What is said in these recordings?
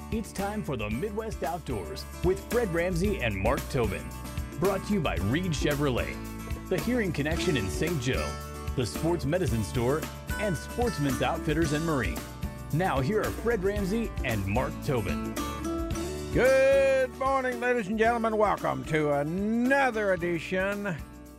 It's time for the Midwest Outdoors with Fred Ramsey and Mark Tobin. Brought to you by Reed Chevrolet, the Hearing Connection in St. Joe, the Sports Medicine Store, and Sportsman's Outfitters and Marine. Now here are Fred Ramsey and Mark Tobin. Good morning, ladies and gentlemen. Welcome to another edition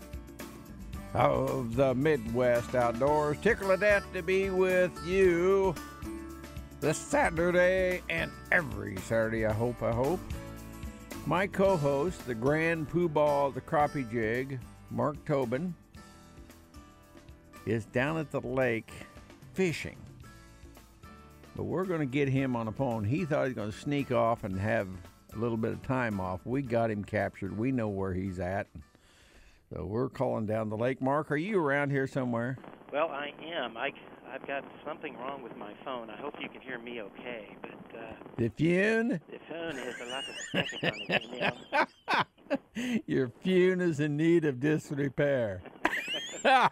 of the Midwest Outdoors. Tickle of death to be with you this Saturday and every Saturday, I hope. My co-host, the grand poobah of the crappie jig, Mark Tobin, is down at the lake fishing. But we're going to get him on the phone. He thought he was going to sneak off and have a little bit of time off. We got him captured. We know where he's at. So we're calling down the lake. Mark, are you around here somewhere? Well, I am. I've got something wrong with my phone. I hope you can hear me okay. But the phone? The phone has a lot of static on it. You know? Your phone is in need of disrepair. Wow.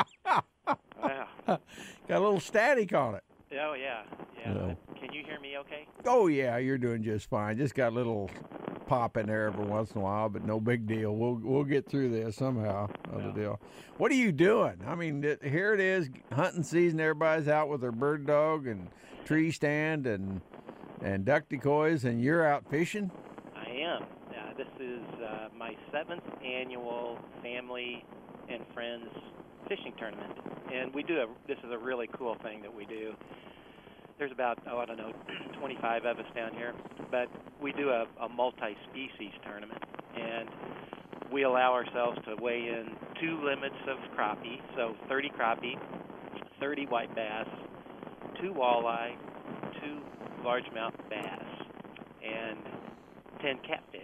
Got a little static on it. Oh, yeah. No. Can you hear me okay? Oh, yeah, you're doing just fine. Just got a little pop in there every once in a while, but no big deal. We'll get through this somehow. No deal. What are you doing? I mean, here it is, hunting season. Everybody's out with their bird dog and tree stand and duck decoys, and you're out fishing? I am. This is my 7th annual family and friends fishing tournament, and this is a really cool thing that we do. There's about, 25 of us down here, but we do a multi-species tournament, and we allow ourselves to weigh in 2 limits of crappie, so 30 crappie, 30 white bass, 2 walleye, 2 largemouth bass, and 10 catfish.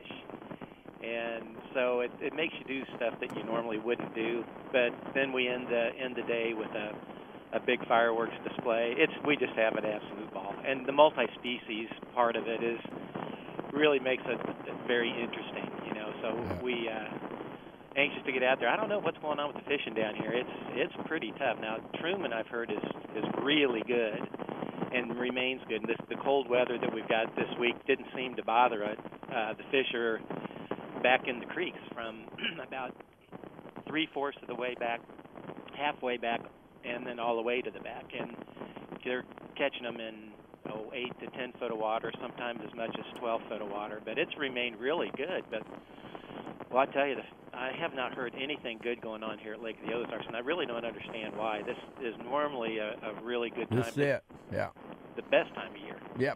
And so it makes you do stuff that you normally wouldn't do, but then we end the day with a big fireworks display. We just have an absolute ball. And the multi-species part of it really makes it very interesting, you know. So we anxious to get out there. I don't know what's going on with the fishing down here. It's pretty tough. Now, Truman, I've heard, is really good and remains good. And the cold weather that we've got this week didn't seem to bother it. The fish are back in the creeks from about 3/4 of the way back, halfway back, and then all the way to the back. And they're catching them in 8 to 10 foot of water, sometimes as much as 12 foot of water. But it's remained really good. But, well, I tell you, I have not heard anything good going on here at Lake of the Ozarks, and I really don't understand why. This is normally a really good time. This is it, yeah. The best time of year. Yep.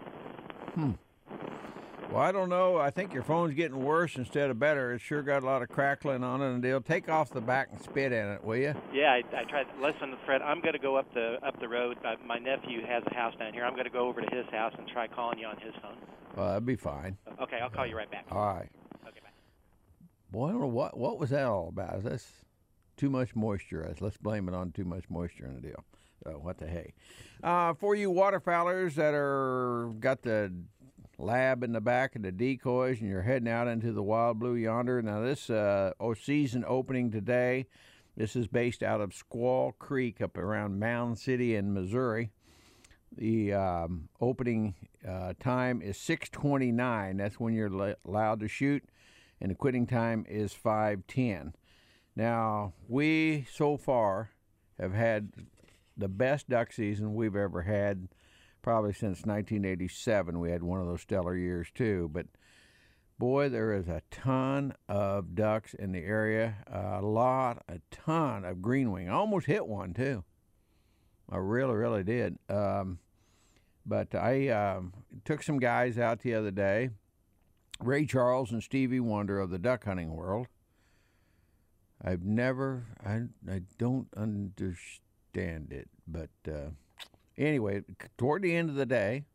Well, I don't know. I think your phone's getting worse instead of better. It's sure got a lot of crackling on it and deal. Take off the back and spit in it, will you? Yeah, I tried. Listen, Fred, I'm going to go up the road. My nephew has a house down here. I'm going to go over to his house and try calling you on his phone. Well, that'd be fine. Okay, I'll call you right back. All right. Okay, bye. Boy, I don't know what was that all about. Is this too much moisture? Let's blame it on too much moisture in the deal. What the hey? For you waterfowlers that got the lab in the back of the decoys and you're heading out into the wild blue yonder. Now this season opening today, this is based out of Squaw Creek up around Mound City in Missouri. The opening time is 6:29. That's when you're allowed to shoot, and the quitting time is 5:10. Now we so far have had the best duck season we've ever had. Probably since 1987, we had one of those stellar years too. But boy, there is a ton of ducks in the area. A ton of greenwing. I almost hit one too. I really did. But I took some guys out the other day. Ray Charles and Stevie Wonder of the duck hunting world. I don't understand it, but. Anyway, toward the end of the day,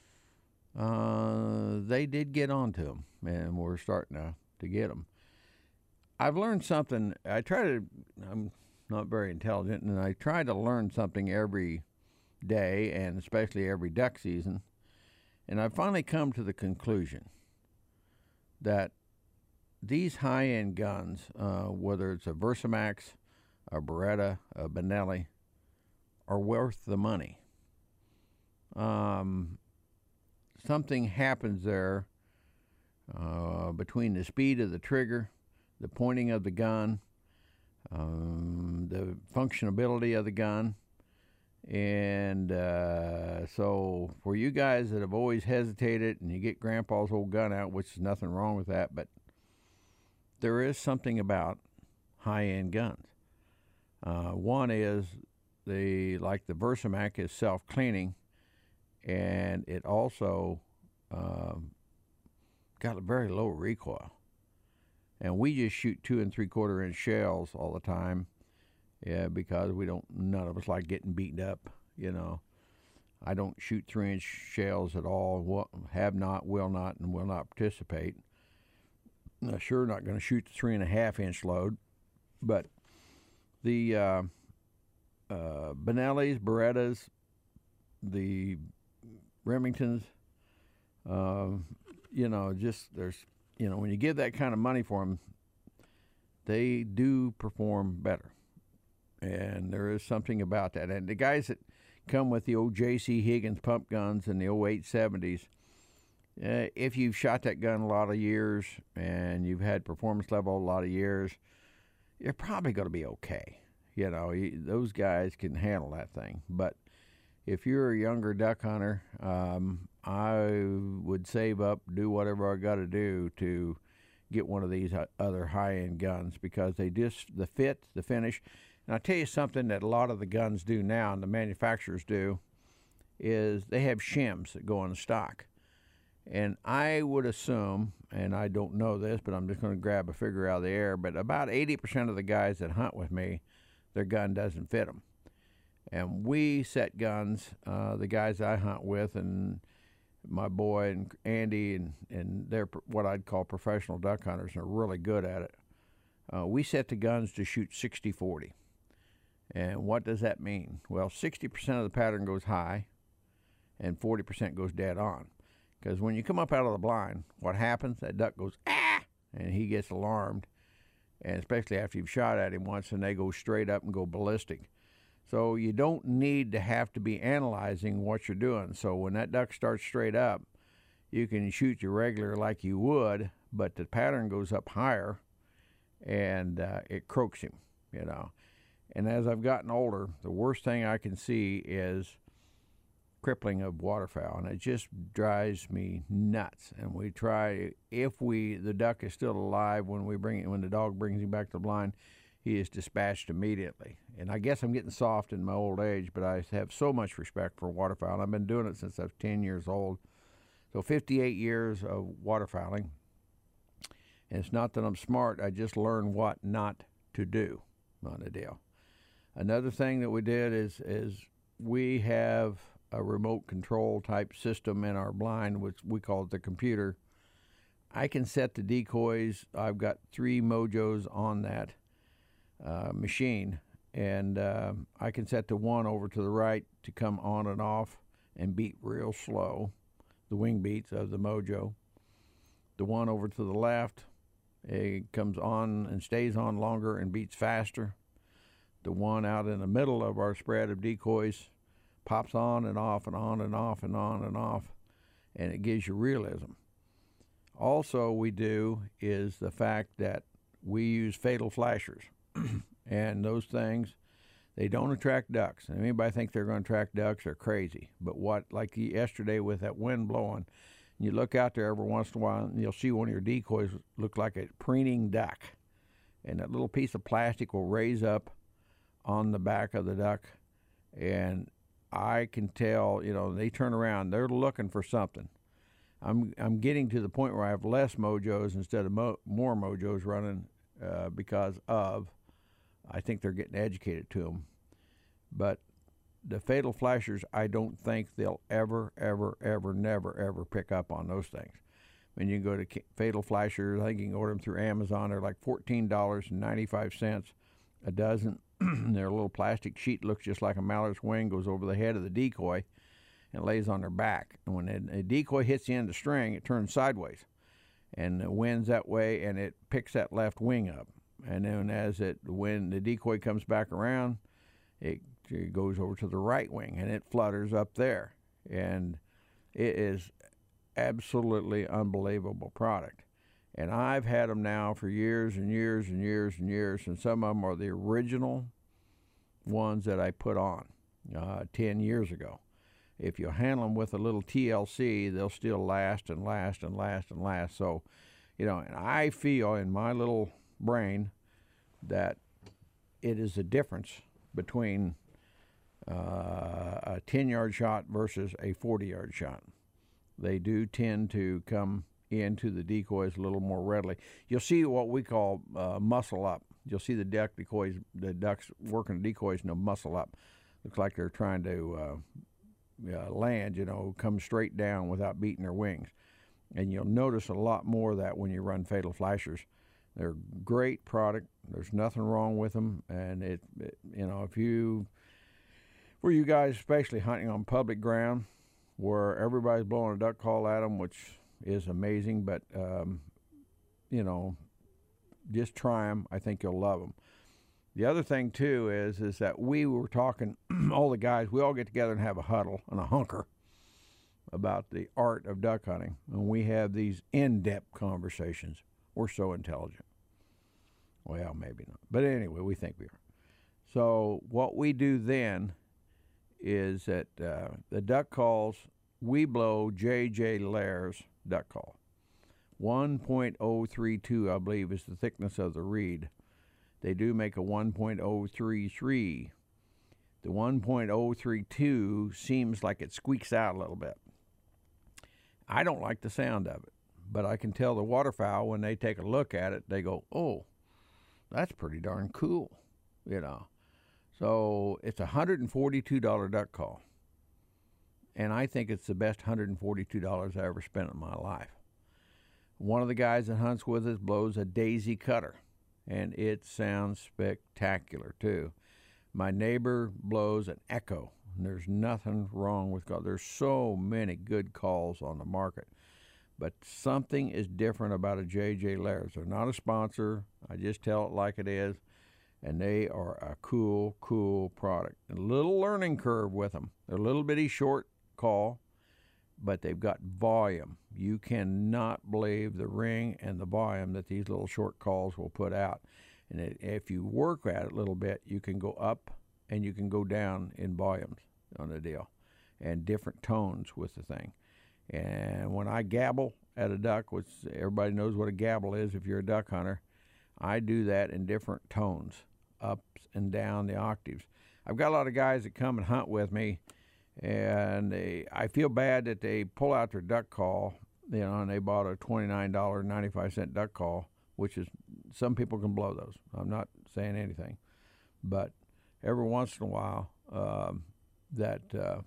they did get onto them, and we're starting to get them. I've learned something. I'm not very intelligent, and I try to learn something every day, and especially every duck season. And I've finally come to the conclusion that these high-end guns, whether it's a Versamax, a Beretta, a Benelli, are worth the money. something happens there between the speed of the trigger, the pointing of the gun, the functionability of the gun. And so for you guys that have always hesitated and you get Grandpa's old gun out, which is nothing wrong with that, but there is something about high-end guns. One is like the Versamac is self-cleaning, and it also got a very low recoil. And we just shoot 2 3/4 inch shells all the time, because none of us like getting beaten up, you know. I don't shoot 3-inch shells at all. Have not, will not, and will not participate. I'm sure not going to shoot the 3.5-inch load, but the Benellis, Berettas, the Remingtons, you know, just when you give that kind of money for them, they do perform better. And there is something about that. And the guys that come with the old J.C. Higgins pump guns and the 0870s, if you've shot that gun a lot of years and you've had performance level a lot of years, you're probably going to be okay. You know, those guys can handle that thing. But if you're a younger duck hunter, I would save up, do whatever I got to do to get one of these other high-end guns, because the fit, the finish. And I'll tell you something that a lot of the guns do now, and the manufacturers do, is they have shims that go on stock. And I would assume, and I don't know this, but I'm just going to grab a figure out of the air, but about 80% of the guys that hunt with me, their gun doesn't fit them. And we set guns, the guys I hunt with, and my boy and Andy, and they're what I'd call professional duck hunters, and are really good at it. We set the guns to shoot 60-40. And what does that mean? Well, 60% of the pattern goes high and 40% goes dead on. Because when you come up out of the blind, what happens? That duck goes, ah, and he gets alarmed. And especially after you've shot at him once, and they go straight up and go ballistic. So you don't need to have to be analyzing what you're doing. So when that duck starts straight up, you can shoot your regular like you would, but the pattern goes up higher, and it croaks him, you know. And as I've gotten older, the worst thing I can see is crippling of waterfowl, and it just drives me nuts. And we try, if the duck is still alive when the dog brings him back to the blind, he is dispatched immediately. And I guess I'm getting soft in my old age, but I have so much respect for waterfowl. And I've been doing it since I was 10 years old. So 58 years of waterfowling. And it's not that I'm smart, I just learned what not to do on the deal. Another thing that we did is we have a remote control type system in our blind, which we call it the computer. I can set the decoys. I've got 3 Mojos on that machine, and I can set the one over to the right to come on and off and beat real slow, the wing beats of the Mojo. The one over to the left, it comes on and stays on longer and beats faster. The one out in the middle of our spread of decoys pops on and off and on and off and on and off, and it gives you realism. Also, we do is the fact that we use fatal flashers. And those things, they don't attract ducks. And anybody think they're going to attract ducks are crazy. But like yesterday with that wind blowing, you look out there every once in a while and you'll see one of your decoys look like a preening duck. And that little piece of plastic will raise up on the back of the duck. And I can tell, they turn around, they're looking for something. I'm getting to the point where I have less Mojos instead of more Mojos running because I think they're getting educated to them. But the fatal flashers, I don't think they'll ever, never pick up on those things. When you go to fatal flashers, I think you can order them through Amazon. They're like $14.95 a dozen. Their little plastic sheet looks just like a mallart's wing, goes over the head of the decoy and lays on their back. And when a decoy hits the end of the string, it turns sideways. And the wind's that way, and it picks that left wing up. And then when the decoy comes back around, it goes over to the right wing, and it flutters up there. And it is absolutely unbelievable product. And I've had them now for years and years and years and years, and some of them are the original ones that I put on 10 years ago. If you handle them with a little TLC, they'll still last and last and last and last. So, and I feel in my little brain that it is a difference between a 10-yard shot versus a 40-yard shot. They do tend to come into the decoys a little more readily. You'll see what we call muscle up. You'll see the ducks working the decoys, and they'll muscle up. Looks like they're trying to land, come straight down without beating their wings. And you'll notice a lot more of that when you run Fatal Flashers. They're a great product. There's nothing wrong with them. And if you guys, especially hunting on public ground where everybody's blowing a duck call at them, which is amazing, but just try them. I think you'll love them. The other thing too is that we were talking, all the guys, we all get together and have a huddle and a hunker about the art of duck hunting, and we have these in-depth conversations. We're so intelligent. Well, maybe not, but anyway, we think we are. So what we do then is that the duck calls, we blow J.J. Lair's duck call. 1.032, I believe, is the thickness of the reed. They do make a 1.033. The 1.032 seems like it squeaks out a little bit. I don't like the sound of it, but I can tell the waterfowl when they take a look at it, they go, oh, that's pretty darn cool, So it's a $142 duck call. And I think it's the best $142 I ever spent in my life. One of the guys that hunts with us blows a Daisy Cutter, and it sounds spectacular too. My neighbor blows an Echo, and there's nothing wrong with calls. There's so many good calls on the market, but something is different about a J.J. Lair's. They're not a sponsor. I just tell it like it is, and they are a cool, cool product. A little learning curve with them. They're a little bitty short call, but they've got volume. You cannot believe the ring and the volume that these little short calls will put out. And if you work at it a little bit, you can go up and you can go down in volumes on the deal, and different tones with the thing. And when I gabble at a duck, which everybody knows what a gabble is if you're a duck hunter, I do that in different tones, up and down the octaves. I've got a lot of guys that come and hunt with me, and I feel bad that they pull out their duck call, and they bought a $29.95 duck call, which is, some people can blow those. I'm not saying anything, but every once in a while, that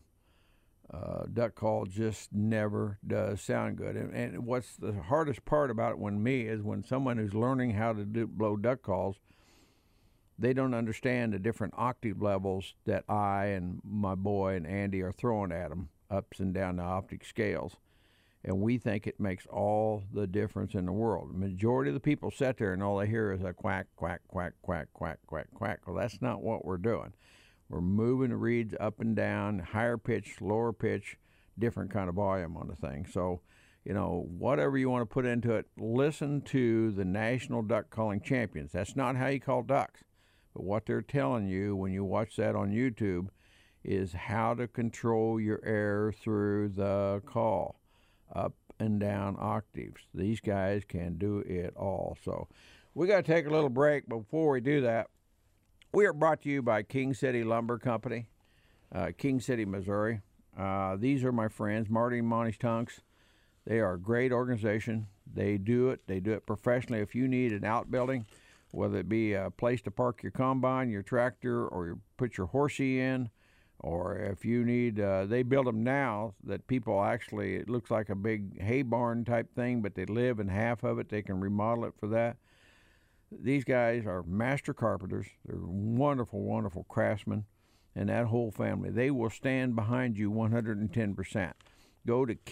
duck call just never does sound good. And what's the hardest part about it when someone who's learning how to blow duck calls, they don't understand the different octave levels that I and my boy and Andy are throwing at them, ups and down the octave scales. And we think it makes all the difference in the world. The majority of the people sit there and all they hear is a quack, quack, quack, quack, quack, quack, quack. Well, that's not what we're doing. We're moving the reeds up and down, higher pitch, lower pitch, different kind of volume on the thing. So, whatever you want to put into it, listen to the National Duck Calling Champions. That's not how you call ducks. But what they're telling you when you watch that on YouTube is how to control your air through the call, up and down octaves. These guys can do it all. So we got to take a little break. Before we do that, we are brought to you by King City Lumber Company, King City, Missouri. These are my friends, Marty and Monty Tunks. They are a great organization. They do it professionally. If you need an outbuilding, whether it be a place to park your combine, your tractor, or you put your horsey in, or if you need, they build them now that people actually, it looks like a big hay barn type thing, but they live in half of it. They can remodel it for that. These guys are master carpenters. They're wonderful, wonderful craftsmen, and that whole family. They will stand behind you 110%. Go to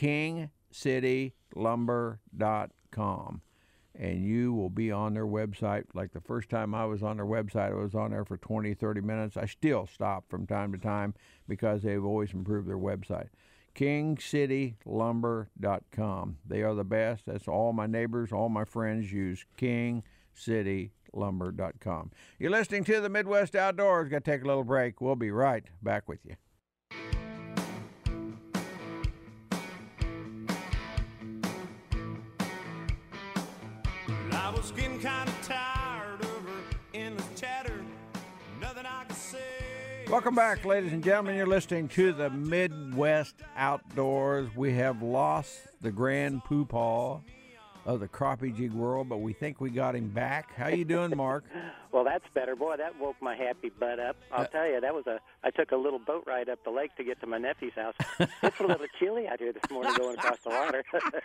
kingcitylumber.com. and you will be on their website. Like the first time I was on their website, I was on there for 20, 30 minutes. I still stop from time to time because they've always improved their website. KingCityLumber.com. They are the best. That's all my neighbors, all my friends use KingCityLumber.com. You're listening to the Midwest Outdoors. Got to take a little break. We'll be right back with you. I was getting kind of tired of her endless chatter. Nothing I could say. Welcome back, ladies and gentlemen. You're listening to the Midwest Outdoors. We have lost the grand poopah of the crappie jig world, but we think we got him back. How you doing, Mark? Well, that's better. Boy, that woke my happy butt up. I'll tell you, I took a little boat ride up the lake to get to my nephew's house. It's a little chilly out here this morning going across the water.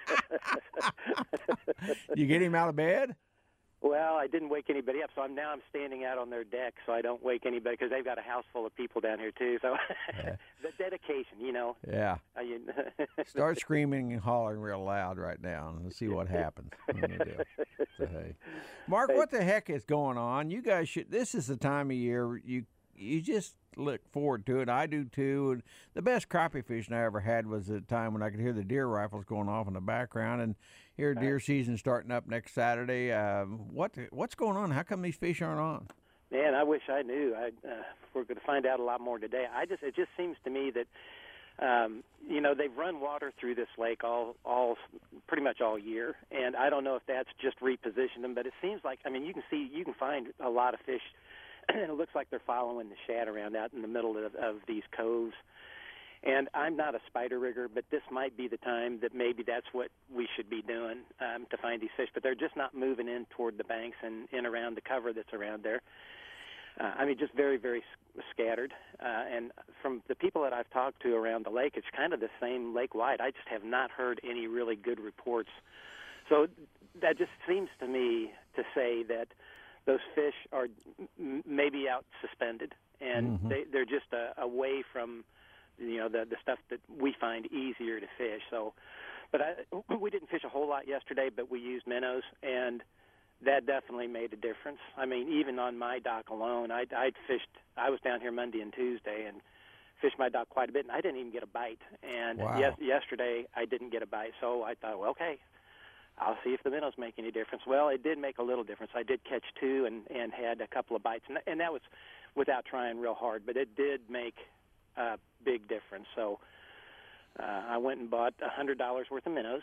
You get him out of bed? Well, I didn't wake anybody up, so I'm standing out on their deck, so I don't wake anybody, because they've got a house full of people down here too. So the dedication, you know. Yeah. Start screaming and hollering real loud right now, and see what happens. So, hey. Mark, what the heck is going on? You guys should. This is the time of year you just look forward to it. I do too. And the best crappie fishing I ever had was the time when I could hear the deer rifles going off in the background, and here deer season starting up next Saturday. What's going on? How come these fish aren't on? Man, I wish I knew. We're going to find out a lot more today. It just seems to me that they've run water through this lake all pretty much all year, and I don't know if that's just repositioned them, but it seems like, you can find a lot of fish, and it looks like they're following the shad around out in the middle of these coves. And I'm not a spider rigger, but this might be the time that maybe that's what we should be doing to find these fish. But they're just not moving in toward the banks and in around the cover that's around there. Just very, very scattered. And from the people that I've talked to around the lake, it's kind of the same lake-wide. I just have not heard any really good reports. So that just seems to me to say that those fish are maybe out suspended, and they're just away from the stuff that we find easier to fish. So, but we didn't fish a whole lot yesterday, but we used minnows, and that definitely made a difference. Even on my dock alone, I was down here Monday and Tuesday and fished my dock quite a bit, and I didn't even get a bite. And yesterday I didn't get a bite, so I thought, well, okay, I'll see if the minnows make any difference. Well, it did make a little difference. I did catch two and had a couple of bites, and that was without trying real hard, but it did make a big difference. So I went and bought $100 worth of minnows.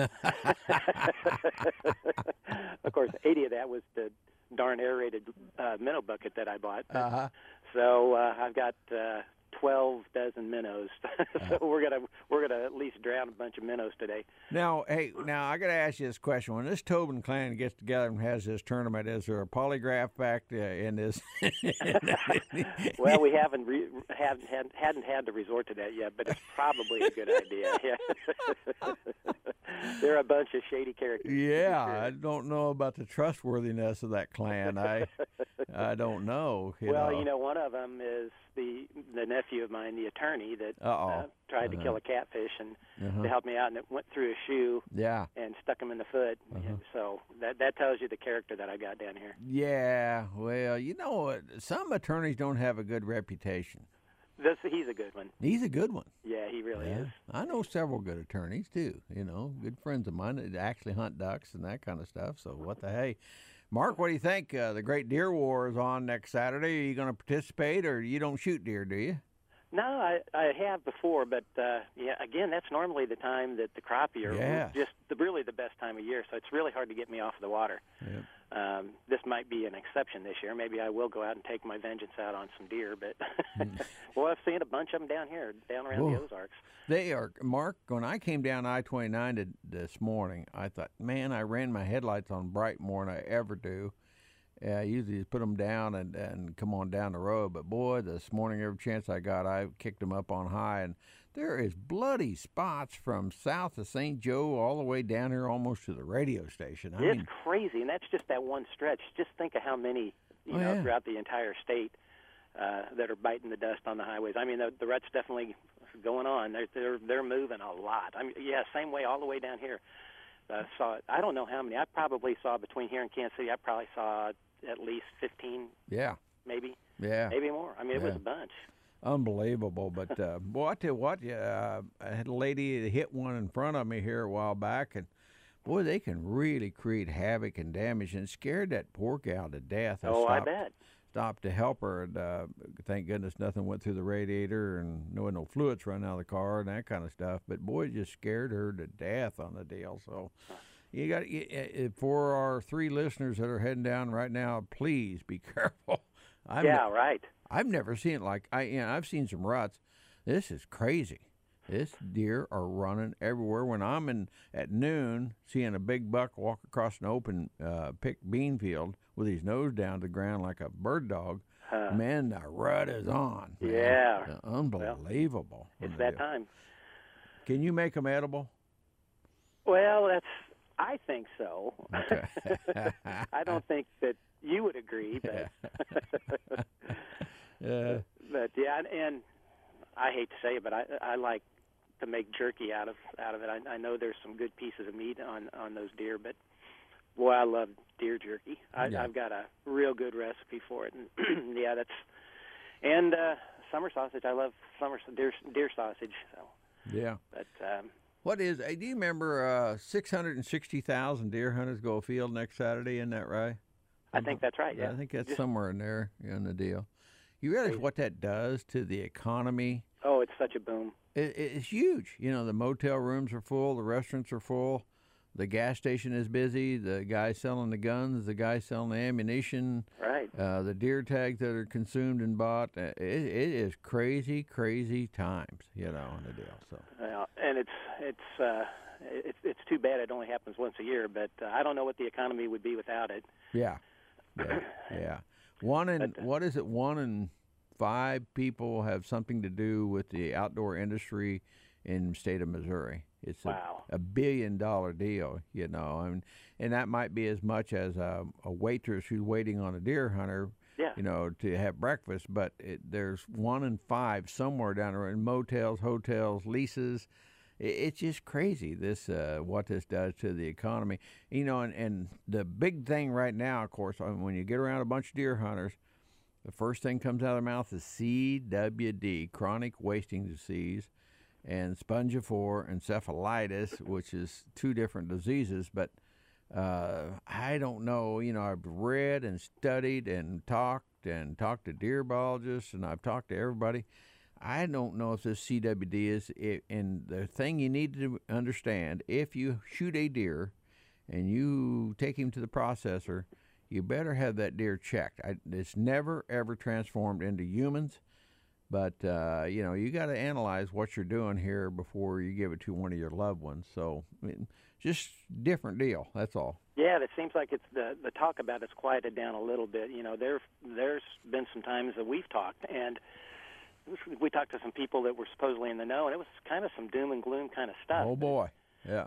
Of course, 80 of that was the darn aerated minnow bucket that I bought. So I've got 12 dozen minnows. So we're gonna at least drown a bunch of minnows today. Now I got to ask you this question: when this Tobin clan gets together and has this tournament, is there a polygraph back in this? Well, we hadn't had to resort to that yet, but it's probably a good idea. Yeah. They're a bunch of shady characters. Yeah, I don't know about the trustworthiness of that clan. I don't know. One of them is the nephew of mine, the attorney that tried to kill a catfish, and to help me out, and it went through a shoe and stuck him in the foot. So that tells you the character that I got down here. Yeah, well, some attorneys don't have a good reputation. He's a good one. He's a good one. Yeah, he really is. I know several good attorneys, too. Good friends of mine that actually hunt ducks and that kind of stuff. So what the hey. Mark, what do you think? The Great Deer War is on next Saturday. Are you going to participate, or you don't shoot deer, do you? No, I have before, but again, that's normally the time that the crappie are just really the best time of year. So it's really hard to get me off of the water. Yep. This might be an exception this year. Maybe I will go out and take my vengeance out on some deer. But well, I've seen a bunch of them down around the Ozarks. They are, Mark. When I came down I-29 this morning, I thought, man, I ran my headlights on bright more than I ever do. I usually just put them down and come on down the road. But, boy, this morning, every chance I got, I kicked them up on high. And there is bloody spots from south of St. Joe all the way down here almost to the radio station. It's crazy, and that's just that one stretch. Just think of how many, throughout the entire state that are biting the dust on the highways. The rut's definitely going on. They're moving a lot. Same way all the way down here. Saw it. I don't know how many. I probably saw between here and Kansas City. I probably saw at least 15. Yeah. Maybe. Yeah. Maybe more. It was a bunch. Unbelievable. But, boy, I tell you what, I had a lady that hit one in front of me here a while back, and, boy, they can really create havoc and damage, and scared that poor gal to death. I bet. Stopped to help her, and thank goodness nothing went through the radiator and no fluids running out of the car and that kind of stuff. But, boy, it just scared her to death on the deal. So you got for our 3 listeners that are heading down right now, please be careful. Right. I've never seen it like I've seen some ruts. This is crazy. This deer are running everywhere. When I'm at noon, seeing a big buck walk across an open picked bean field with his nose down to the ground like a bird dog, man, the rut is on. Man. Yeah. Unbelievable. Well, it's that time. Can you make them edible? Well, I think so. Okay. I don't think that you would agree, but but yeah, and I hate to say it, but I like to make jerky out of it. I know there's some good pieces of meat on those deer, but boy, I love deer jerky. I've got a real good recipe for it, and yeah, and summer sausage. I love deer sausage. So yeah, but. Do you remember 660,000 deer hunters go afield next Saturday? Isn't that right? I think that's right, yeah. I think that's somewhere in there in the deal. You realize what that does to the economy? Oh, it's such a boom. It's huge. You know, the motel rooms are full, the restaurants are full, the gas station is busy, the guy selling the guns, the guy selling the ammunition. Right. The deer tags that are consumed and bought. It is crazy, crazy times, you know, in the deal. So. And it's too bad it only happens once a year, but I don't know what the economy would be without it. Yeah. One in 5 people have something to do with the outdoor industry in the state of Missouri. It's wow. a $1 billion deal, you know, and that might be as much as a waitress who's waiting on a deer hunter, you know, to have breakfast. But there's 1 in 5 somewhere down there in motels, hotels, leases. It's just crazy, what this does to the economy. You know, and the big thing right now, of course, when you get around a bunch of deer hunters, the first thing comes out of their mouth is CWD, chronic wasting disease, and spongiform encephalitis, which is 2 different diseases. But I don't know. You know, I've read and studied and talked to deer biologists, and I've talked to everybody. I don't know if this CWD is it, and the thing you need to understand, if you shoot a deer and you take him to the processor, you better have that deer checked. It's never, ever transformed into humans, but, you know, you got to analyze what you're doing here before you give it to one of your loved ones. So, I mean, just different deal, that's all. Yeah, it seems like it's the talk about it's quieted down a little bit. You know, there's been some times that we've talked, and we talked to some people that were supposedly in the know, and it was kind of some doom and gloom kind of stuff. Oh boy, yeah.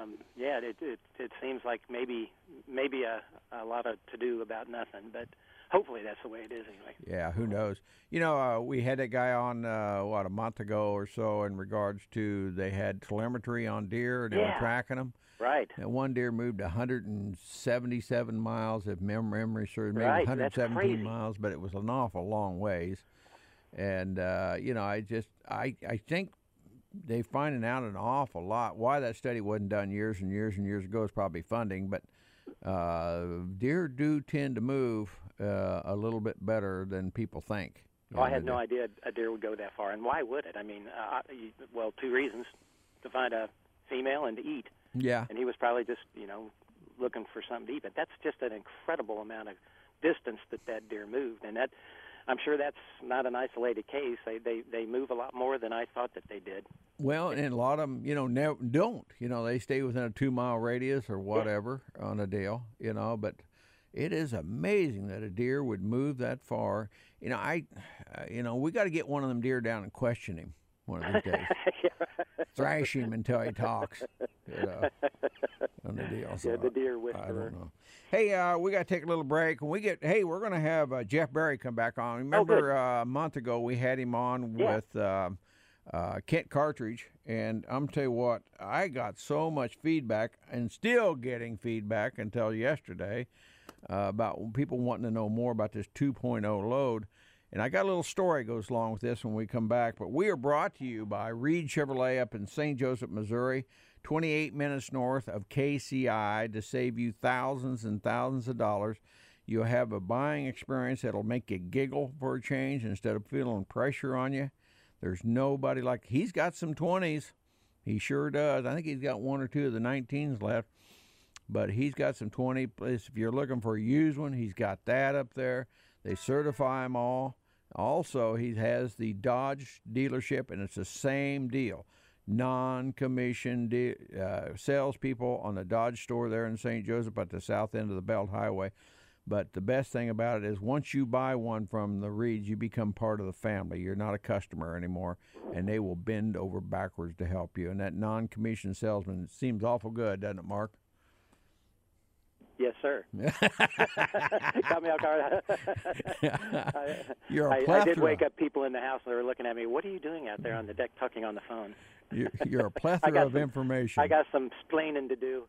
It seems like maybe a lot of to do about nothing, but hopefully that's the way it is anyway. Yeah, who knows? You know, we had that guy on a month ago or so in regards to they had telemetry on deer and they were tracking them. Right. And one deer moved 177 miles, if memory serves me, right. 117 miles, but it was an awful long ways. And, you know, I think they're finding out an awful lot. Why that study wasn't done years and years and years ago is probably funding, but deer do tend to move a little bit better than people think. Oh, I had no idea a deer would go that far. And why would it? I mean, 2 reasons: to find a female and to eat. Yeah. And he was probably just, you know, looking for something to eat. But that's just an incredible amount of distance that deer moved. And that, I'm sure that's not an isolated case. They move a lot more than I thought that they did. Well, and a lot of them, you know, don't. You know, they stay within a 2-mile radius or whatever on a deal, you know. But it is amazing that a deer would move that far. You know, we got to get one of them deer down and question him one of these days. Thrash him until he talks, you know, on the deal. So the deer whisperer. I don't know. Hey, we got to take a little break. When we're going to have Jeff Berry come back on. Remember a month ago we had him on with Kent Cartridge, and I'm tell you what, I got so much feedback and still getting feedback until yesterday about people wanting to know more about this 2.0 load. And I got a little story goes along with this when we come back. But we are brought to you by Reed Chevrolet up in St. Joseph, Missouri, 28 minutes north of KCI, to save you thousands and thousands of dollars. You'll have a buying experience that'll make you giggle for a change instead of feeling pressure on you. There's nobody like, he's got some 20s. He sure does. I think he's got one or two of the 19s left, but he's got some 20. If you're looking for a used one, he's got that up there. They certify them all. Also, he has the Dodge dealership, and it's the same deal. Non-commissioned salespeople on the Dodge store there in St. Joseph at the south end of the Belt Highway. But the best thing about it is once you buy one from the Reeds, you become part of the family. You're not a customer anymore, and they will bend over backwards to help you. And that non-commissioned salesman seems awful good, doesn't it, Mark? Yes, sir. Got me off guard. You're a plethora. I did wake up people in the house, and they were looking at me. What are you doing out there on the deck talking on the phone? You're a plethora of information. I got some splaining to do.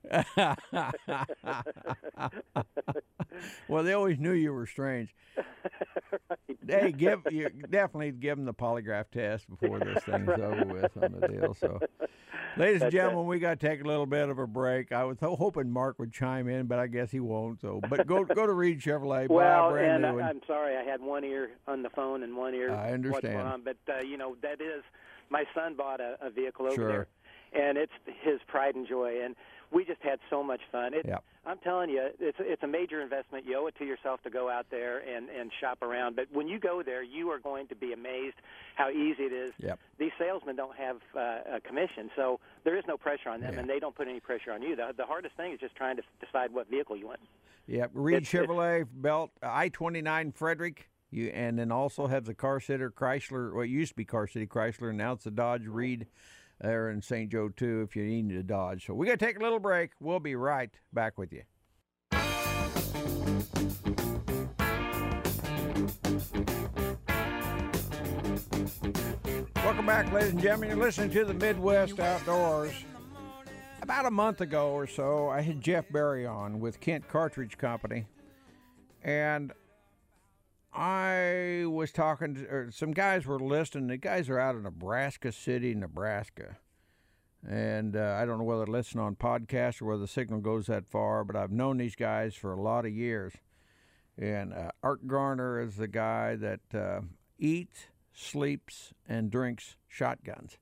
Well, they always knew you were strange. Right. Hey, you definitely give them the polygraph test before this thing's over with on the deal. So, ladies and gentlemen, we got to take a little bit of a break. I was hoping Mark would chime in, but I guess he won't. So, but go to Reed Chevrolet. Well, buy a brand and new I'm sorry, I had one ear on the phone and one ear. I understand. What's going on, but that is, my son bought a vehicle over Sure. there, and it's his pride and joy, and we just had so much fun. Yep. I'm telling you, it's a major investment. You owe it to yourself to go out there and shop around. But when you go there, you are going to be amazed how easy it is. Yep. These salesmen don't have a commission, so there is no pressure on them, Yeah. and they don't put any pressure on you. The hardest thing is just trying to decide what vehicle you want. Yep. Reed Chevrolet, Belt, I-29 Frederick. And then also have the Car City Chrysler. Well, it used to be Car City Chrysler, and now it's the Dodge Reed there in St. Joe, too, if you need a Dodge. So we got to take a little break. We'll be right back with you. Welcome back, ladies and gentlemen. You're listening to the Midwest Outdoors. About a month ago or so, I had Jeff Berry on with Kent Cartridge Company, and I was talking to some guys were listening. The guys are out of Nebraska City, Nebraska. And I don't know whether they're listening on podcast or whether the signal goes that far, but I've known these guys for a lot of years. And Art Garner is the guy that eats, sleeps, and drinks shotguns.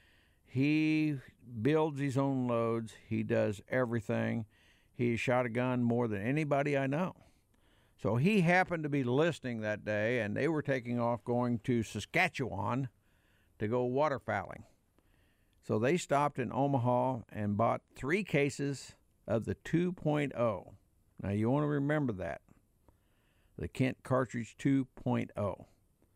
He builds his own loads. He does everything. He shot a gun more than anybody I know. So he happened to be listening that day, and they were taking off going to Saskatchewan to go waterfowling. So they stopped in Omaha and bought 3 cases of the 2.0. Now, you want to remember that, the Kent Cartridge 2.0.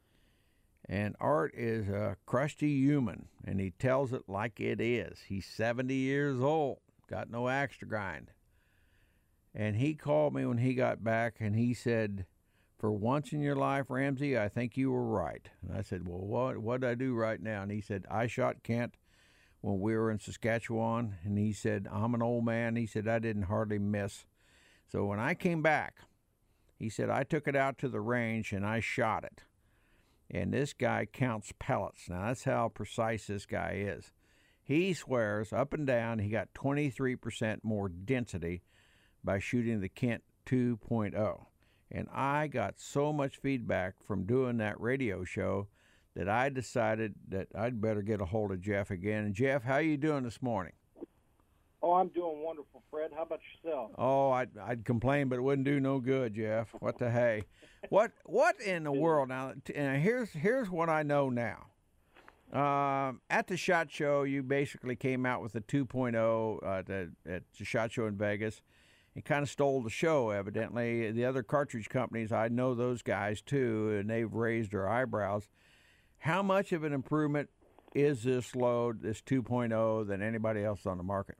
And Art is a crusty human, and he tells it like it is. He's 70 years old, got no axe to grind. And he called me when he got back, and he said, for once in your life, Ramsey, I think you were right. And I said, well, what did I do right now? And he said, I shot Kent when we were in Saskatchewan. And he said, I'm an old man. He said, I didn't hardly miss. So when I came back, he said, I took it out to the range, and I shot it. And this guy counts pellets. Now, that's how precise this guy is. He swears up and down he got 23% more density by shooting the Kent 2.0. And I got so much feedback from doing that radio show that I decided that I'd better get a hold of Jeff again. And Jeff, how you doing this morning? Oh, I'm doing wonderful, Fred. How about yourself? Oh, I'd complain, but it wouldn't do no good, Jeff. What the hey? What in the world? Now, here's what I know now. At the SHOT Show, you basically came out with the 2.0 at the SHOT Show in Vegas. He kind of stole the show, evidently. The other cartridge companies, I know those guys too, and they've raised their eyebrows. How much of an improvement is this load, this 2.0, than anybody else on the market?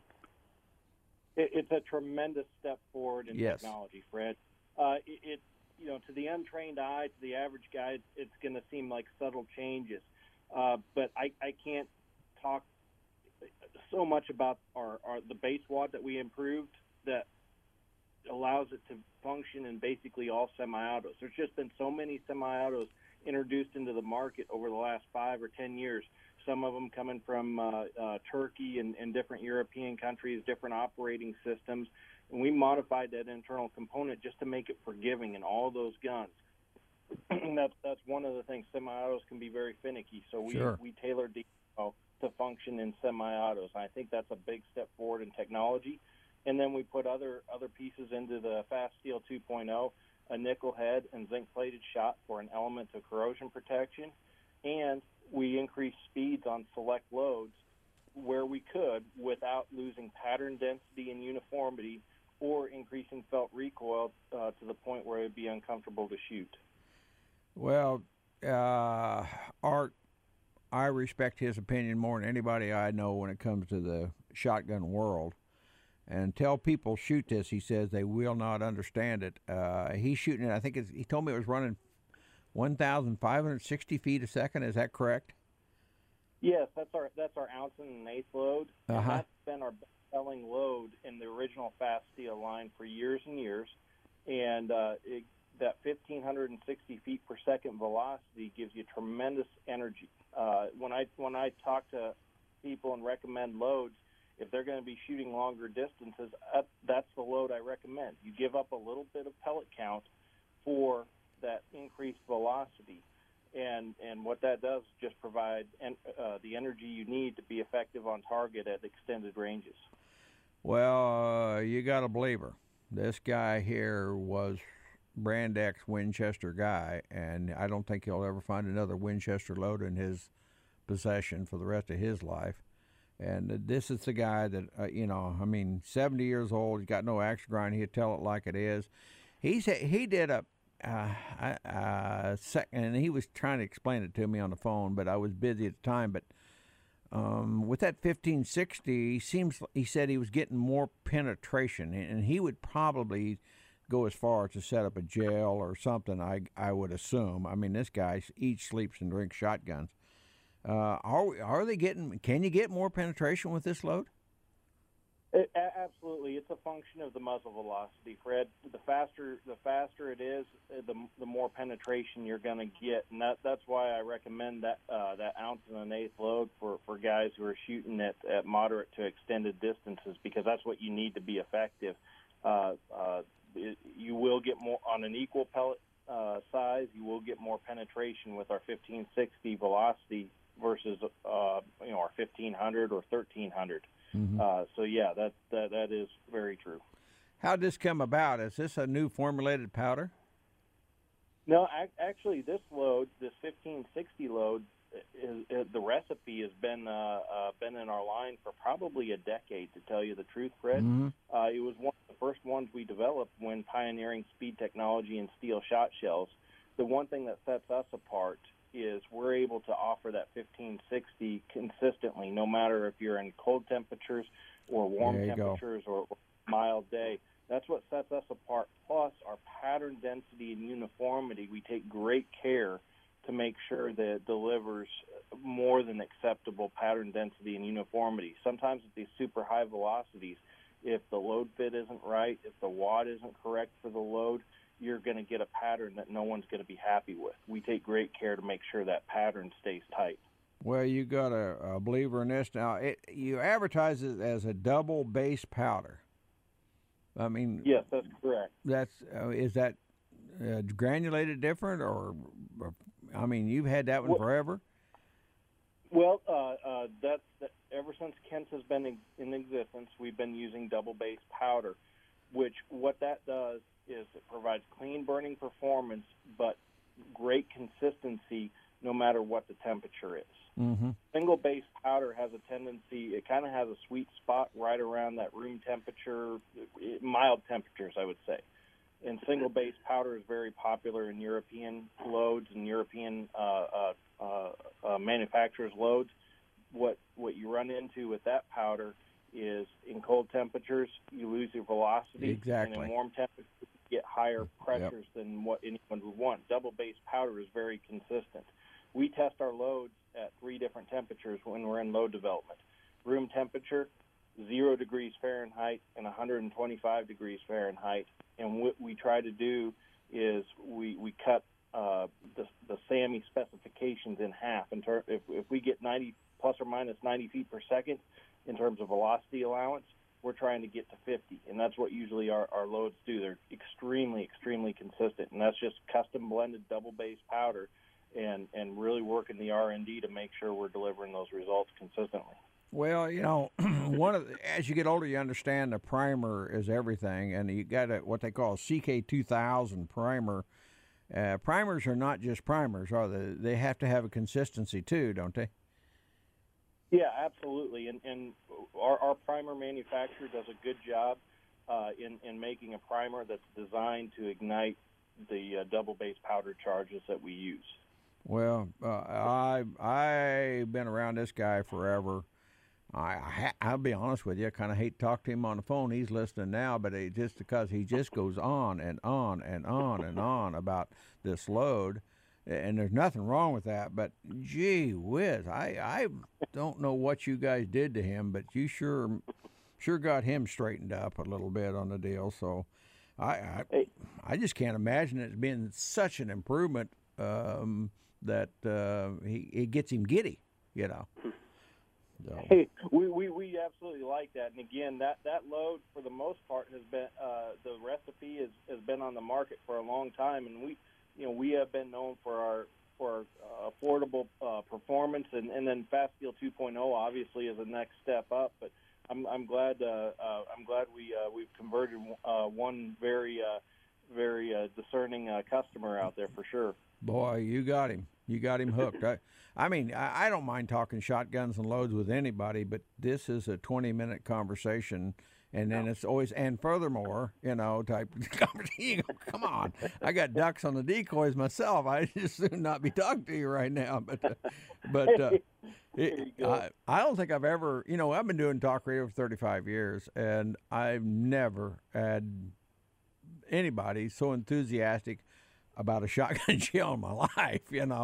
It's a tremendous step forward in Yes. technology, Fred. It to the untrained eye, to the average guy, it's going to seem like subtle changes. But I can't talk so much about the base wad that we improved, that allows it to function in basically all semi-autos. There's just been so many semi-autos introduced into the market over the last 5 or 10 years. Some of them coming from Turkey and different European countries, different operating systems. And we modified that internal component just to make it forgiving in all those guns. That's one of the things. Semi-autos can be very finicky, so we tailored the to function in semi-autos. I think that's a big step forward in technology. And then we put other pieces into the Fast Steel 2.0, a nickel head and zinc-plated shot for an element of corrosion protection. And we increased speeds on select loads where we could without losing pattern density and uniformity or increasing felt recoil to the point where it would be uncomfortable to shoot. Well, Art, I respect his opinion more than anybody I know when it comes to the shotgun world. And until people shoot this, he says they will not understand it. He's shooting it, I think he told me it was running 1,560 feet a second. Is that correct? Yes, that's our ounce and an eighth load. Uh-huh. And that's been our best-selling load in the original Fast Steel line for years and years. And that 1,560 feet per second velocity gives you tremendous energy. When I talk to people and recommend loads, if they're going to be shooting longer distances, that's the load I recommend. You give up a little bit of pellet count for that increased velocity, and what that does is just provide the energy you need to be effective on target at extended ranges. Well, you got to believe her. This guy here was Brand X Winchester guy, and I don't think he'll ever find another Winchester load in his possession for the rest of his life. And this is the guy that, 70 years old, he's got no axe to grind. He'll tell it like it is. He did a second, and he was trying to explain it to me on the phone, but I was busy at the time. But with that 1560, he said he was getting more penetration, and he would probably go as far as to set up a jail or something, I would assume. I mean, this guy eats, sleeps, and drinks shotguns. Are they getting? Can you get more penetration with this load? Absolutely, it's a function of the muzzle velocity, Fred. The faster it is, the more penetration you're going to get, and that's why I recommend that ounce and an eighth load for guys who are shooting at moderate to extended distances, because that's what you need to be effective. You will get more on an equal pellet size. You will get more penetration with our 1560 velocity versus our 1500 or 1300. Mm-hmm. So yeah, that is very true. How'd this come about? Is this a new formulated powder? No, actually, this 1560 load, the recipe has been in our line for probably a decade, to tell you the truth, Fred. Mm-hmm. It was one of the first ones we developed when pioneering speed technology and steel shot shells. The one thing that sets us apart is we're able to offer that 1560 consistently, no matter if you're in cold temperatures or warm temperatures or mild day. That's what sets us apart. Plus, our pattern density and uniformity, we take great care to make sure that it delivers more than acceptable pattern density and uniformity. Sometimes at these super high velocities, if the load fit isn't right, if the wad isn't correct for the load, you're going to get a pattern that no one's going to be happy with. We take great care to make sure that pattern stays tight. Well, you got a believer in this now. You advertise it as a double base powder. I mean, yes, that's correct. Is that granulated different, or I mean, you've had that one forever? Well, that's ever since Kent's has been in existence, we've been using double base powder, which what that does is it provides clean burning performance, but great consistency no matter what the temperature is. Mm-hmm. Single base powder has a tendency, it kind of has a sweet spot right around that room temperature, mild temperatures, I would say. And single base powder is very popular in European loads and European manufacturers' loads. What you run into with that powder is in cold temperatures, you lose your velocity. Exactly. And in warm temperatures, you get higher pressures than what anyone would want. Double base powder is very consistent. We test our loads at 3 different temperatures when we're in load development. Room temperature, 0 degrees Fahrenheit and 125 degrees Fahrenheit. And what we try to do is we cut the SAMI specifications in half. If we get 90 plus or minus 90 feet per second in terms of velocity allowance, we're trying to get to 50, and that's what usually our loads do. They're extremely, extremely consistent, and that's just custom blended double base powder, and really working the R&D to make sure we're delivering those results consistently. Well, as you get older, you understand the primer is everything, and you got what they call a CK2000 primer. Primers are not just primers, are they? They have to have a consistency too, don't they? Yeah, absolutely. And our primer manufacturer does a good job in making a primer that's designed to ignite the double base powder charges that we use. Well, I've been around this guy forever. I'll be honest with you, I kind of hate to talk to him on the phone. He's listening now, but just because he just goes on and on and on and on about this load. And there's nothing wrong with that, but gee whiz, I don't know what you guys did to him, but you sure got him straightened up a little bit on the deal. So I just can't imagine it's been such an improvement that it gets him giddy, So. Hey, we absolutely like that, and again, that load for the most part has been the recipe has been on the market for a long time, and we have been known for our affordable performance, and then Fast Steel 2.0 obviously is the next step up. But I'm glad we've converted one very discerning customer out there for sure. Boy, you got him. You got him hooked. I mean, I don't mind talking shotguns and loads with anybody, but this is a 20-minute conversation. And then it's always, and furthermore, type conversation. Come on, I got ducks on the decoys myself. I just soon not be talking to you right now. But I don't think I've ever, I've been doing talk radio for 35 years, and I've never had anybody so enthusiastic about a shotgun shell in my life.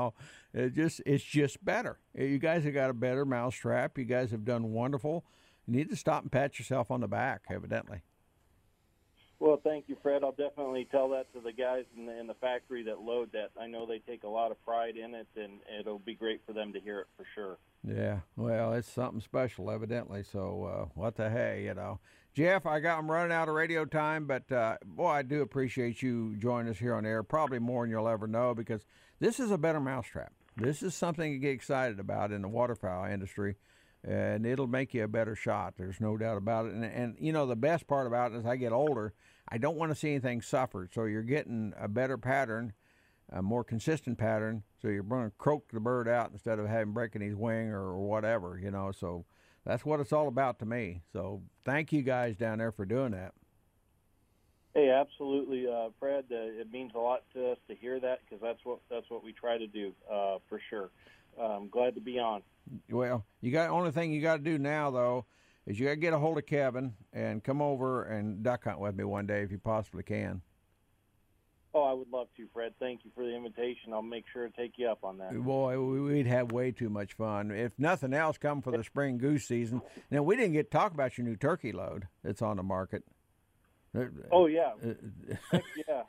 It's just better. You guys have got a better mousetrap. You guys have done wonderful. You need to stop and pat yourself on the back, evidently. Well, thank you, Fred. I'll definitely tell that to the guys in the factory that load that. I know they take a lot of pride in it, and it'll be great for them to hear it for sure. Yeah, well, it's something special, evidently. So what the hey, Jeff, I'm running out of radio time, but boy, I do appreciate you joining us here on air, probably more than you'll ever know, because this is a better mousetrap. This is something to get excited about in the waterfowl industry. And it'll make you a better shot. There's no doubt about it. And the best part about it, as I get older, I don't want to see anything suffered. So you're getting a better pattern, a more consistent pattern. So you're going to croak the bird out instead of having breaking his wing or whatever, So that's what it's all about to me. So thank you guys down there for doing that. Hey, absolutely, Fred. It means a lot to us to hear that, because that's what we try to do for sure. I'm glad to be on. Well, only thing you got to do now, though, is you got to get a hold of Kevin and come over and duck hunt with me one day if you possibly can. Oh, I would love to, Fred. Thank you for the invitation. I'll make sure to take you up on that. Boy, we'd have way too much fun. If nothing else, come for the spring goose season. Now, we didn't get to talk about your new turkey load that's on the market. Oh, yeah. Heck yeah.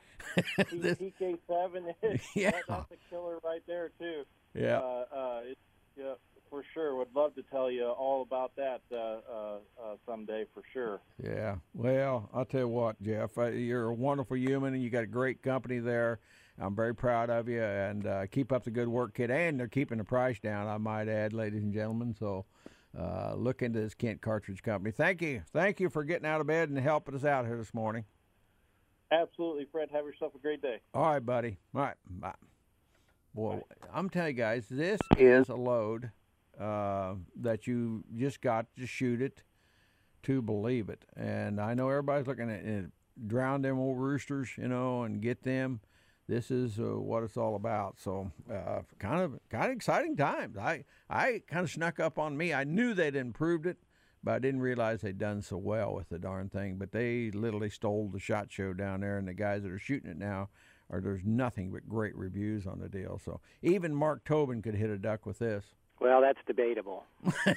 TK7, yeah. That's a killer right there, too. Yeah. Yeah, for sure. Would love to tell you all about that someday, for sure. Yeah. Well, I'll tell you what, Jeff, you're a wonderful human, and you got a great company there. I'm very proud of you, and keep up the good work, kid. And they're keeping the price down, I might add, ladies and gentlemen. So look into this Kent Cartridge Company. Thank you. Thank you for getting out of bed and helping us out here this morning. Absolutely, Fred. Have yourself a great day. All right, buddy. All right, bye. Boy, I'm telling you guys, this is a load that you just got to shoot it to believe it. And I know everybody's looking at it, drown them old roosters, and get them. This is what it's all about. So kind of exciting times. I kind of snuck up on me. I knew they'd improved it, but I didn't realize they'd done so well with the darn thing. But they literally stole the SHOT Show down there, and the guys that are shooting it now, there's nothing but great reviews on the deal. So even Mark Tobin could hit a duck with this. Well, that's debatable.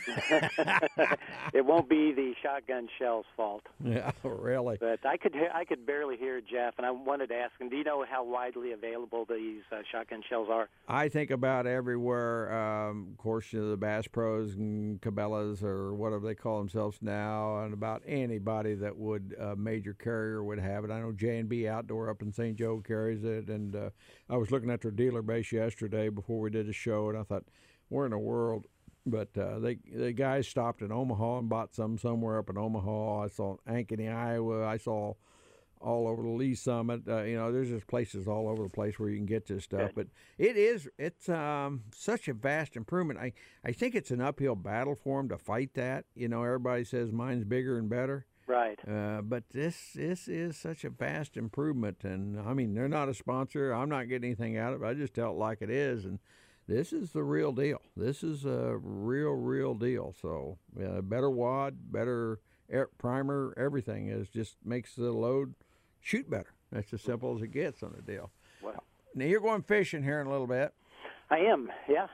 It won't be the shotgun shell's fault. Yeah, really. But I could barely hear Jeff, and I wanted to ask him, do you know how widely available these shotgun shells are? I think about everywhere. Of course, the Bass Pros and Cabela's or whatever they call themselves now, and about anybody that would major carrier would have it. I know J&B Outdoor up in St. Joe carries it, and I was looking at their dealer base yesterday before we did the show, and I thought, where in the world? But the guys stopped in Omaha and bought some somewhere up in Omaha. I saw Ankeny, Iowa. I saw all over the Lee Summit. There's just places all over the place where you can get this stuff. Good. But it's such a vast improvement. I think it's an uphill battle for them to fight that. Everybody says mine's bigger and better. Right. But this is such a vast improvement. And, I mean, they're not a sponsor. I'm not getting anything out of it. I just tell it like it is. And this is the real deal. This is a real deal. So, better wad, better primer, everything just makes the load shoot better. That's as simple as it gets on the deal. Wow. Now, you're going fishing here in a little bit. I am, yeah.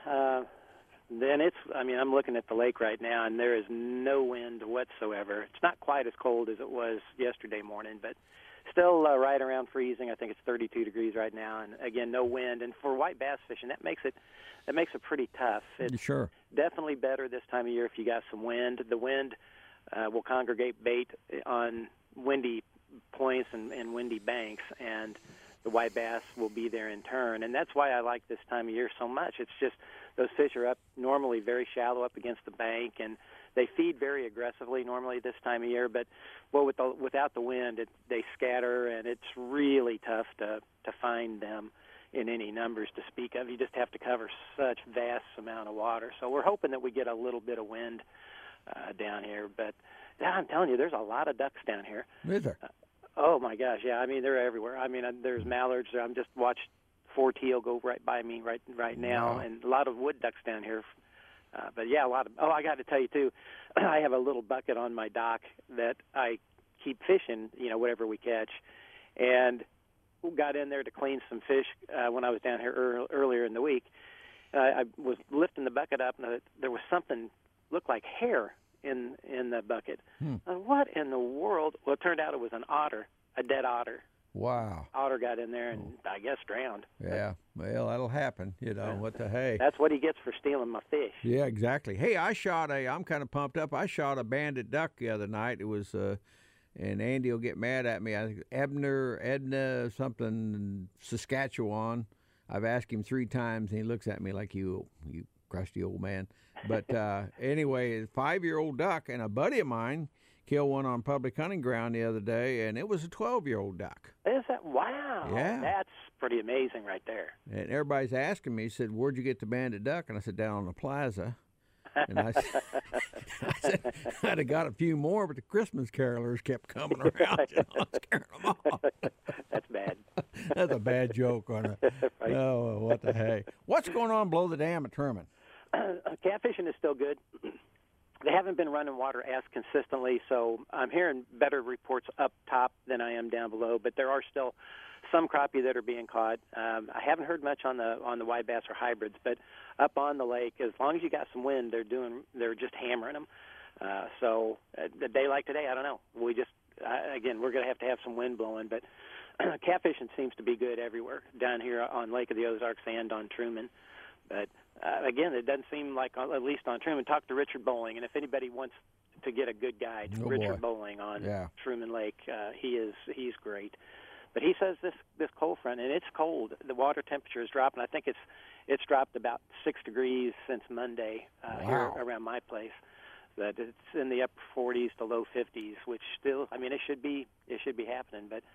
I'm looking at the lake right now, and there is no wind whatsoever. It's not quite as cold as it was yesterday morning, but still right around freezing. I think it's 32 degrees right now, and again, no wind. And for white bass fishing, that makes it pretty tough. It's Sure. definitely better this time of year if you got some wind. The wind will congregate bait on windy points and windy banks, and the white bass will be there in turn. And that's why I like this time of year so much. It's just those fish are up normally very shallow up against the bank, and they feed very aggressively normally this time of year. But without the wind, they scatter, and it's really tough to find them in any numbers to speak of. You just have to cover such vast amount of water. So we're hoping that we get a little bit of wind down here. But I'm telling you, there's a lot of ducks down here. Is there? Oh my gosh, yeah. I mean, they're everywhere. I mean, there's mallards. I'm just watched 4 teal go right by me right now, Wow. and a lot of wood ducks down here. But yeah, a lot of. Oh, I got to tell you too, I have a little bucket on my dock that I keep fishing. Whatever we catch, and got in there to clean some fish when I was down here earlier in the week. I was lifting the bucket up, and there was something looked like hair in the bucket. What in the world? Well, it turned out it was an otter, a dead otter. Wow. Otter got in there and I guess drowned. Yeah. Well, that'll happen. What the hey. That's what he gets for stealing my fish. Yeah, exactly. Hey, I'm kind of pumped up. I shot a banded duck the other night. It was, and Andy will get mad at me. I think Edna, something, Saskatchewan. I've asked him 3 times, and he looks at me like you crusty old man. But anyway, a 5-year-old duck, and a buddy of mine killed one on public hunting ground the other day, and it was a 12-year-old duck. Is that? Wow. Yeah. That's pretty amazing right there. And everybody's asking me, said, where'd you get the banded duck? And I said, down on the plaza. And I said, I'd have got a few more, but the Christmas carolers kept coming around, scaring them off. That's bad. That's a bad joke on it. Right. Oh, what the hey. What's going on below the dam at Truman? Catfishing is still good. They haven't been running water as consistently, so I'm hearing better reports up top than I am down below. But there are still some crappie that are being caught. I haven't heard much on the white bass or hybrids, but up on the lake, as long as you got some wind, they're just hammering them. So a day like today, I don't know. We just again, we're going to have some wind blowing, but catfishing seems to be good everywhere down here on Lake of the Ozarks and on Truman. But again, it doesn't seem like, at least on Truman. Talk to Richard Bowling, and if anybody wants to get a good guide, Richard Bowling on Truman Lake, he's great. But he says this cold front, and it's cold. The water temperature is dropping. I think it's dropped about 6 degrees since Monday here around my place. That it's in the upper 40s to low 50s, which still, I mean, it should be happening. But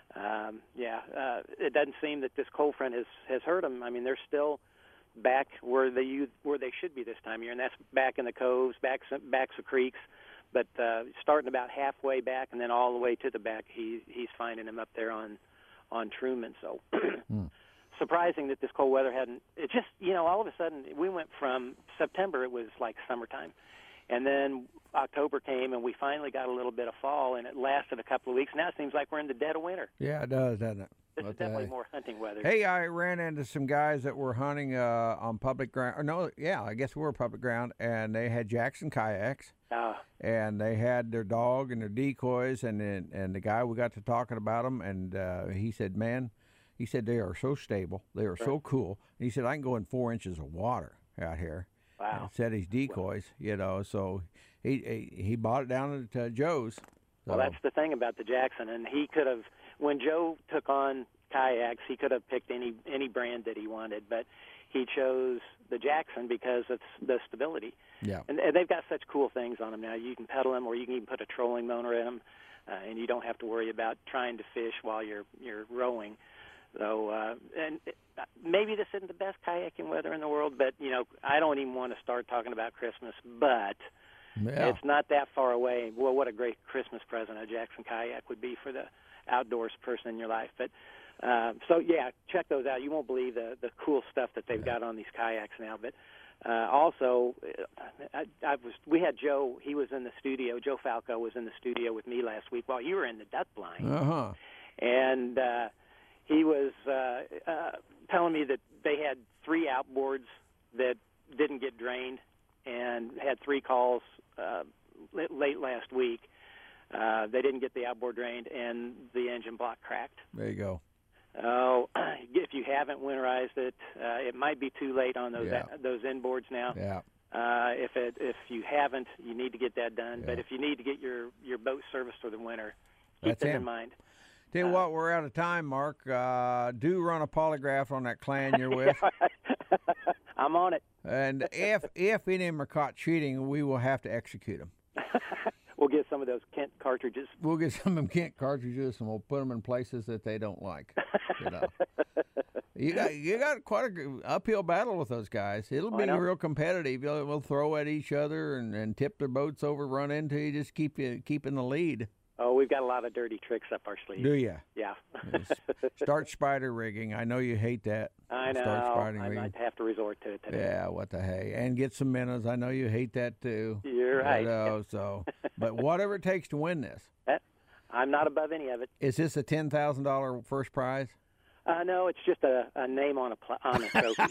it doesn't seem that this cold front has hurt them. I mean, they're still back where they should be this time of year, and that's back in the coves, backs of creeks. But starting about halfway back and then all the way to the back, he's finding them up there on Truman. So surprising that this cold weather hadn't. It just, all of a sudden we went from September, it was like summertime, And then October came, and we finally got a little bit of fall, and it lasted a couple of weeks. Now it seems like we're in the dead of winter. Yeah, it does, doesn't it? This is definitely more hunting weather. Hey, I ran into some guys that were hunting on public ground. Or no, yeah, I guess we were public ground, and they had Jackson kayaks, and they had their dog and their decoys, and the guy, we got to talking about them, and he said, man, he said they are so stable, they are so cool. And he said I can go in 4 inches of water out here. Wow. And set his decoys, you know, so he bought it down at Joe's. So. Well, that's the thing about the Jackson, and he could have, when Joe took on kayaks, he could have picked any brand that he wanted, but he chose the Jackson because of the stability. Yeah. And they've got such cool things on them now. You can pedal them, or you can even put a trolling motor in them, and you don't have to worry about trying to fish while you're rowing. So, and maybe this isn't the best kayaking weather in the world, but, you know, I don't even want to start talking about Christmas, but it's not that far away. Well, what a great Christmas present a Jackson kayak would be for the outdoors person in your life. But, so, yeah, check those out. You won't believe the cool stuff that they've got on these kayaks now. But also, we had Joe. He was in the studio. Joe Falco was in the studio with me last week while you were in the duck blind. Uh-huh. And he was telling me that they had 3 outboards that didn't get drained and had 3 calls late last week. They didn't get the outboard drained, and the engine block cracked. There you go. Oh, if you haven't winterized it, it might be too late on those inboards now. Yeah. If you haven't, you need to get that done. Yeah. But if you need to get your boat serviced for the winter, keep That's that him. in mind. Tell you what, we're out of time, Mark. Do run a polygraph on that clan you're with. I'm on it. And if any of them are caught cheating, we will have to execute them. We'll get some of those Kent cartridges. We'll get some of them Kent cartridges, and we'll put them in places that they don't like. You know. You got quite a good uphill battle with those guys. It'll be real competitive. We'll throw at each other and tip their boats over, run into you, just keep in the lead. Oh, we've got a lot of dirty tricks up our sleeve. Do you? Yeah. Start spider rigging. I know you hate that. I know. I might have to resort to it today. Yeah, what the hey. And get some minnows. I know you hate that too. You're right. But whatever it takes to win this. I'm not above any of it. Is this a $10,000 first prize? No, it's just a name on a trophy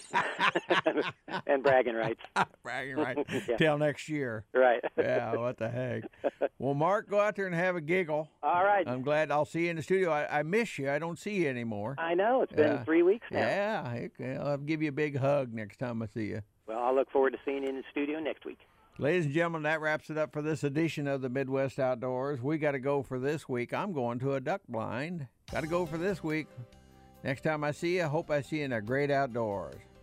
and bragging rights. Bragging rights. Yeah. Till next year. Right. Yeah, what the heck. Well, Mark, go out there and have a giggle. All right. I'm glad I'll see you in the studio. I miss you. I don't see you anymore. I know. It's been 3 weeks now. Yeah. Heck, I'll give you a big hug next time I see you. Well, I'll look forward to seeing you in the studio next week. Ladies and gentlemen, that wraps it up for this edition of the Midwest Outdoors. We got to go for this week. I'm going to a duck blind. Got to go for this week. Next time I see you, I hope I see you in the great outdoors.